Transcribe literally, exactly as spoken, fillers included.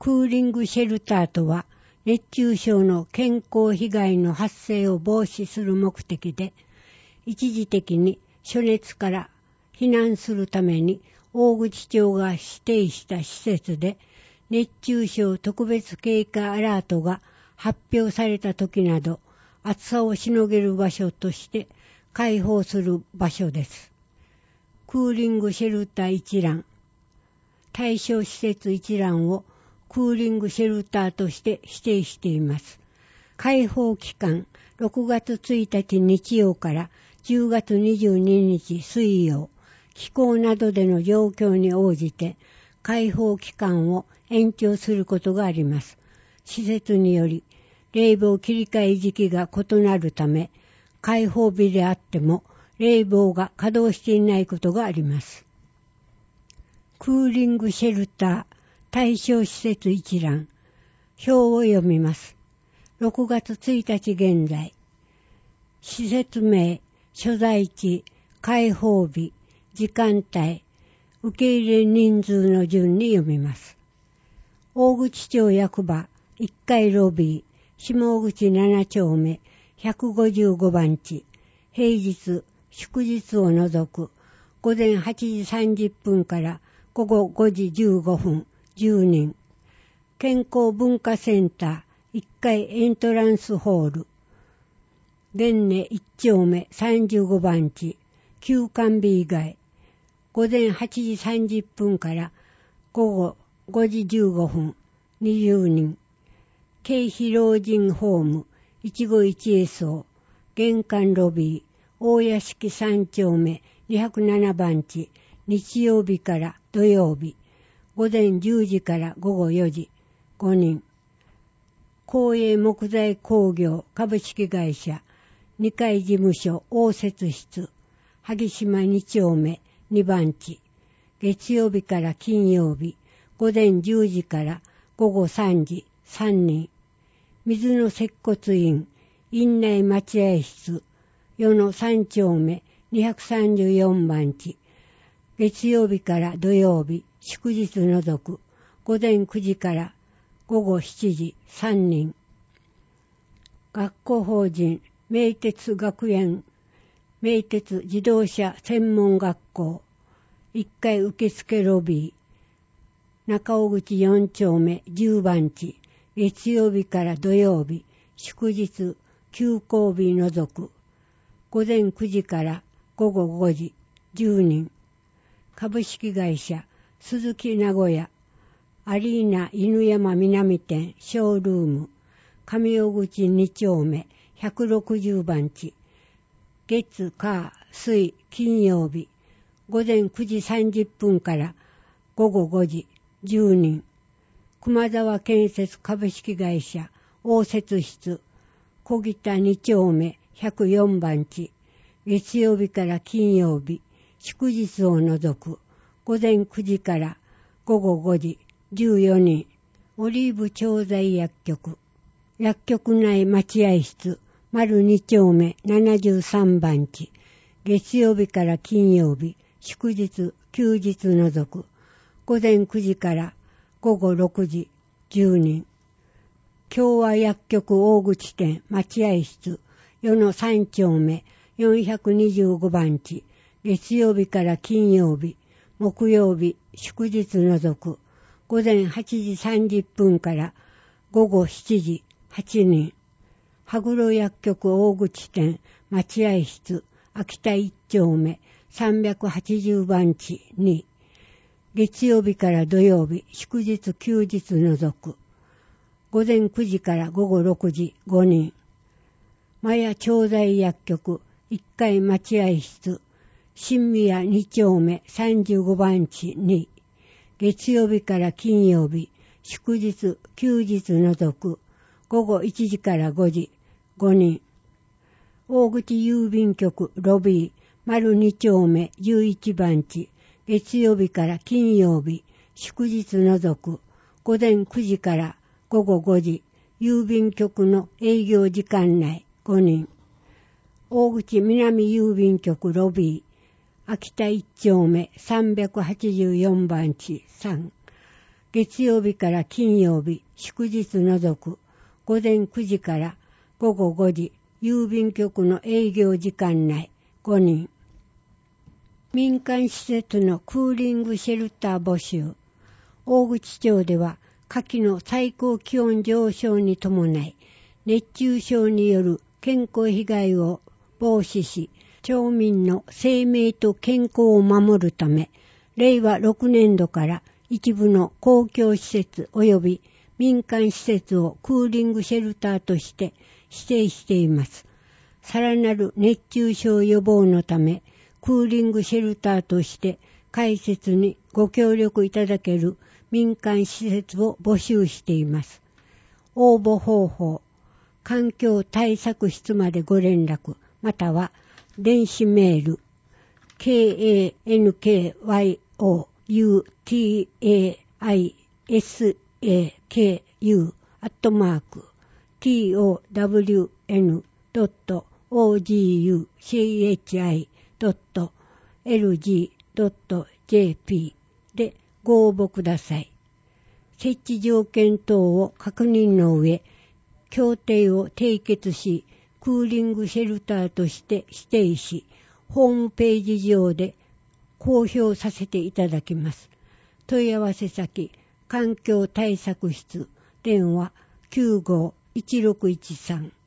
クーリングシェルターとは、熱中症の健康被害の発生を防止する目的で、一時的に暑熱から避難するために大口町が指定した施設で、熱中症特別警戒アラートが発表された時など、暑さをしのげる場所として開放する場所です。クーリングシェルター一覧、対象施設一覧をクーリングシェルターとして指定しています。開放期間、ろくがつついたち日曜からじゅうがつにじゅうににち水曜、気候などでの状況に応じて開放期間を延長することがあります。施設により冷房切り替え時期が異なるため、開放日であっても冷房が稼働していないことがあります。クーリングシェルター対象施設一覧、表を読みます。ろくがつついたち現在、施設名、所在地、開放日、時間帯、受け入れ人数の順に読みます。大口町役場いっかいロビー、下口ななちょうめひゃくごじゅうごばんち、平日、祝日を除く、午前はちじさんじゅっぷんから午後ごじじゅうごふん、じゅうにん。健康文化センターいっかいエントランスホール、伝根いっちょうめさんじゅうごばんち、休館日以外、午前はちじさんじゅっぷんから午後ごじじゅうごふん、にじゅうにん。京浜老人ホームいちごいちえそう玄関ロビー大屋敷さんちょうめにひゃくななばんち、日曜日から土曜日、午前じゅうじから午後よじ、ごにん。光栄木材工業株式会社にかい事務所応接室萩島にちょうめにばんち、月曜日から金曜日、午前じゅうじから午後さんじ、さんにん。水の接骨院院内待合室与野さんちょうめにひゃくさんじゅうよんばんち、月曜日から土曜日、祝日除く、午前くじから午後しちじ、さんにん。学校法人名鉄学園名鉄自動車専門学校いっかい受付ロビー中尾口よんちょうめじゅうばんち、月曜日から土曜日、祝日、休校日除く、午前くじから午後ごじ、じゅうにん。株式会社鈴木名古屋アリーナ犬山南店ショールーム上尾口にちょうめひゃくろくじゅうばんち、月火水金曜日、午前くじさんじゅっぷんから午後ごじ、じゅうにん。熊沢建設株式会社応接室小北にちょうめひゃくよんばんち、月曜日から金曜日、祝日を除く、午前くじから午後ごじ、じゅうよにん。オリーブ調剤薬局薬局内待合室丸にちょうめななじゅうさんばんち、月曜日から金曜日、祝日、休日除く、午前くじから午後ろくじ、じゅうにん。共和薬局大口店待合室与野さんちょうめよんひゃくにじゅうごばんち、月曜日から金曜日、木曜日、祝日除く、午前はちじさんじゅっぷんから午後しちじ、はちにん。羽黒薬局大口店待合室秋田いっちょうめさんびゃくはちじゅうばんちに、月曜日から土曜日、祝日休日除く、午前くじから午後ろくじ、ごにん。マヤ調剤薬局いっかい待合室新宮にちょうめさんじゅうごばんちに、月曜日から金曜日、祝日休日除く、午後いちじからごじ、ごにん。大口郵便局ロビー丸にちょうめじゅういちばんち、月曜日から金曜日、祝日除く、午前くじから午後ごじ、郵便局の営業時間内ごにん。大口南郵便局ロビー秋田いっちょうめさんびゃくはちじゅうよんばんちさん、 月曜日から金曜日、祝日除く、午前くじから午後ごじ、郵便局の営業時間内ごにん。民間施設のクーリングシェルター募集。大口町では夏季の最高気温上昇に伴い、熱中症による健康被害を防止し、町民の生命と健康を守るため、れいわろくねんどから一部の公共施設及び民間施設をクーリングシェルターとして指定しています。さらなる熱中症予防のため、クーリングシェルターとして開設にご協力いただける民間施設を募集しています。応募方法、環境対策室までご連絡、または電子メール、ケーエーエヌケーワイオーユーティーエーアイエスエーケーユー アットマーク ティーオーダブリューエヌドットオージーユーシーエイチアイドットエルジードットジェーピー でご応募ください。設置条件等を確認の上、協定を締結し、クーリングシェルターとして指定し、ホームページ上で公表させていただきます。問い合わせ先、環境対策室、電話きゅうごいちろくいちさん